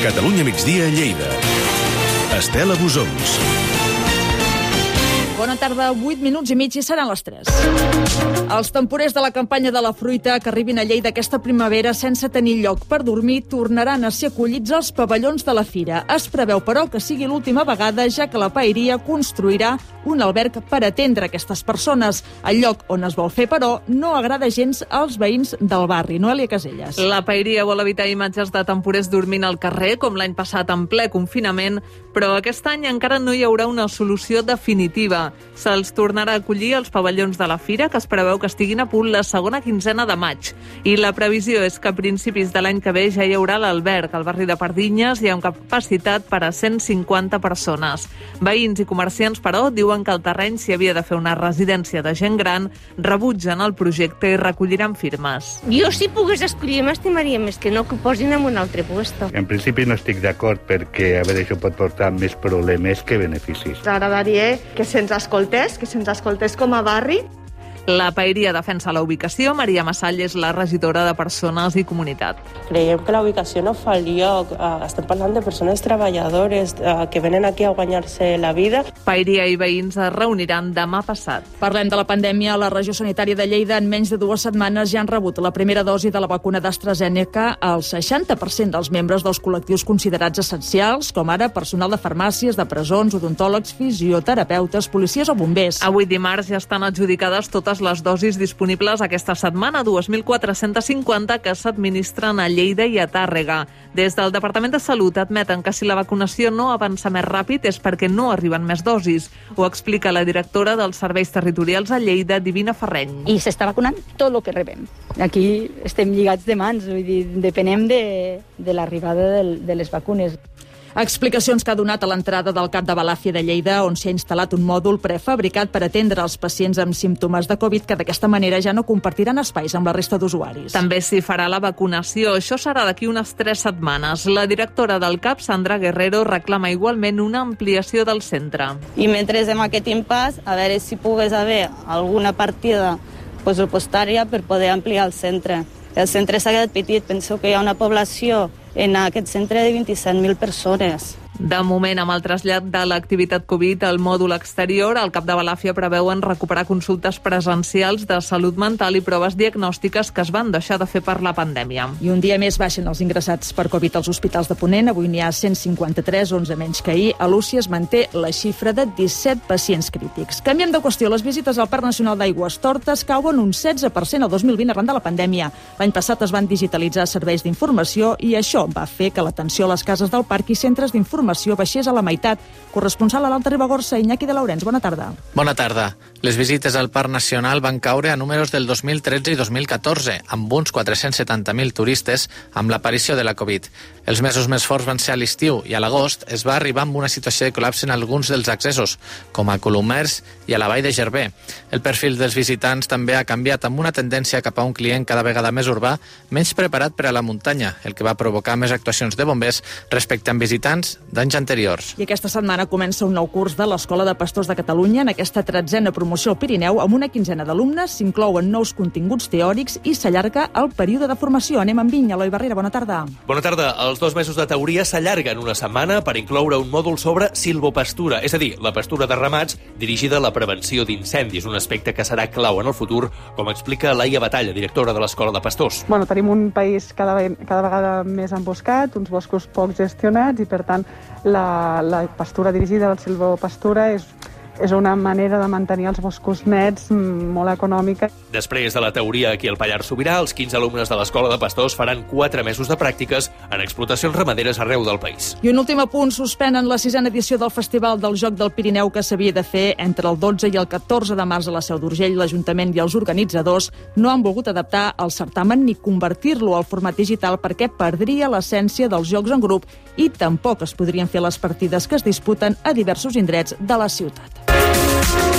Catalunya migdia a Lleida. Estela Busons. Bona tarda, 8 minuts i mig i seran les 3. Els temporers de la campanya de la fruita que arribin a Lleida aquesta primavera sense tenir lloc per dormir tornaran a ser acollits als pavellons de la fira. Es preveu, però, que sigui l'última vegada, ja que la paeria construirà un alberg per atendre aquestes persones. El lloc on es vol fer, però, no agrada gens als veïns del barri. Noelia Caselles. La paeria vol evitar imatges de temporers dormint al carrer, com l'any passat en ple confinament, però aquest any encara no hi haurà una solució definitiva. Se'ls tornarà a acollir als pavellons de la fira, que es preveu que estiguin a punt la segona quinzena de maig. I la previsió és que a principis de l'any que ve ja hi haurà l'alberg. Al barri de Pardinyes hi ha una capacitat per a 150 persones. Veïns i comerciants, però, diuen que el terreny s'hi havia de fer una residència de gent gran, rebutgen el projecte i recolliran firmes. Jo, si pogués escollir, m'estimaria més que no que ho posin en un altre puesto. En principi no estic d'acord perquè, a veure, això pot portar més problemes que beneficis. M'agradaria que se'ns escoltés com a barri. La paeria defensa la ubicació. Maria Massall és la regidora de Persones i Comunitat. Creiem que la ubicació no fa el lloc. Estem parlant de persones treballadores que venen aquí a guanyar-se la vida. Paeria i veïns es reuniran demà passat. Parlem de la pandèmia. La regió sanitària de Lleida en menys de 2 setmanes ja han rebut la primera dosi de la vacuna d'AstraZeneca al 60% dels membres dels col·lectius considerats essencials, com ara personal de farmàcies, de presons, odontòlegs, fisioterapeutes, policies o bombers. Avui dimarts ja estan adjudicades totes les dosis disponibles aquesta setmana, 2.450 que s'administren a Lleida i a Tàrrega. Des del Departament de Salut admeten que si la vacunació no avança més ràpid és perquè no arriben més dosis. Ho explica la directora dels Serveis Territorials a Lleida, Divina Ferreny. I s'està vacunant tot el que rebem. Aquí estem lligats de mans, vull dir, depenem de l'arribada de les vacunes. Explicacions que ha donat a l'entrada del CAP de Balàfia de Lleida, on s'ha instal·lat un mòdul prefabricat per atendre els pacients amb símptomes de Covid, que d'aquesta manera ja no compartiran espais amb la resta d'usuaris. També s'hi farà la vacunació. Això serà d'aquí unes 3 setmanes. La directora del CAP, Sandra Guerrero, reclama igualment una ampliació del centre. I mentre en aquest impàs, a veure si pogués haver alguna partida pressupostària per poder ampliar el centre. El centre s'ha quedat petit. Penso que hi ha una població en aquest centre de 27.000 persones. De moment, amb el trasllat de l'activitat Covid al mòdul exterior, el CAP de Balàfia preveuen recuperar consultes presencials de salut mental i proves diagnòstiques que es van deixar de fer per la pandèmia. I un dia més baixen els ingressats per Covid als hospitals de Ponent. Avui n'hi ha 153, 11 menys que ahir. A l'UCI es manté la xifra de 17 pacients crítics. Canviem de qüestió. Les visites al Parc Nacional d'Aigües Tortes cauen un 16% el 2020 arran de la pandèmia. L'any passat es van digitalitzar serveis d'informació i això va fer que l'atenció a les cases del parc i centres d'informació baixés a la meitat. Corresponsal a l'Alta Ribagorça, Iñaki de Laurens. Bona tarda. Bona tarda. Les visites al Parc Nacional van caure a números del 2013 i 2014, amb uns 470.000 turistes amb l'aparició de la Covid. Els mesos més forts van ser a l'estiu i a l'agost es va arribar amb una situació de col·lapse en alguns dels accessos, com a Colomers i a la Vall de Gerber. El perfil dels visitants també ha canviat amb una tendència cap a un client cada vegada més urbà, menys preparat per a la muntanya, el que va provocar més actuacions de bombers respecte a visitants d'anys anteriors. I aquesta setmana comença un nou curs de l'Escola de Pastors de Catalunya. En aquesta 13a promoció al Pirineu, amb una quinzena d'alumnes, s'inclouen nous continguts teòrics i s'allarga el període de formació. Anem amb Vinya. Eloi Barrera, bona tarda. Bona tarda. Els 2 mesos de teoria s'allarguen una setmana per incloure un mòdul sobre silvopastura, és a dir, la pastura de ramats dirigida a la prevenció d'incendis, un aspecte que serà clau en el futur, com explica Laia Batalla, directora de l'Escola de Pastors. Tenim un país cada vegada més emboscat, uns boscos poc gestionats i, per tant, la pastura dirigida a la silvopastura és una manera de mantenir els boscos nets molt econòmica. Després de la teoria aquí al Pallars Sobirà, els 15 alumnes de l'Escola de Pastors faran 4 mesos de pràctiques en explotacions ramaderes arreu del país. I un últim apunt: suspenen la 6a edició del Festival del Joc del Pirineu, que s'havia de fer entre el 12 i el 14 de març a la Seu d'Urgell. L'Ajuntament i els organitzadors no han volgut adaptar el certamen ni convertir-lo al format digital perquè perdria l'essència dels jocs en grup i tampoc es podrien fer les partides que es disputen a diversos indrets de la ciutat.